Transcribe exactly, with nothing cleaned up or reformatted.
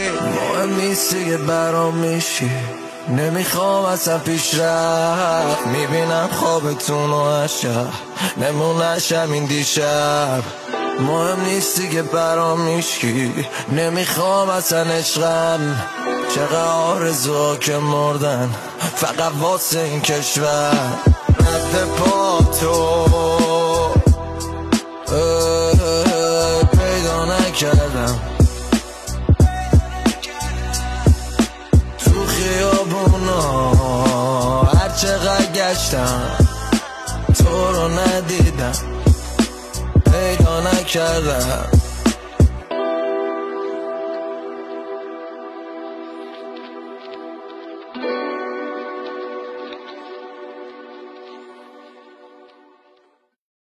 مهم نیست دیگه برام میشی، نمیخوام اصلا پیش رفت. میبینم خوابتون و عشق نمونشم این دیشب. مهم نیست دیگه برام میشی، نمیخوام اصلا عشقم. چقدر آرزوها که مردن فقط واسه این کشور. رد پا تو پیدا نکردم تو خیابونا، هر چقدر گشتم تو رو ندیدم، پیدا نکردم.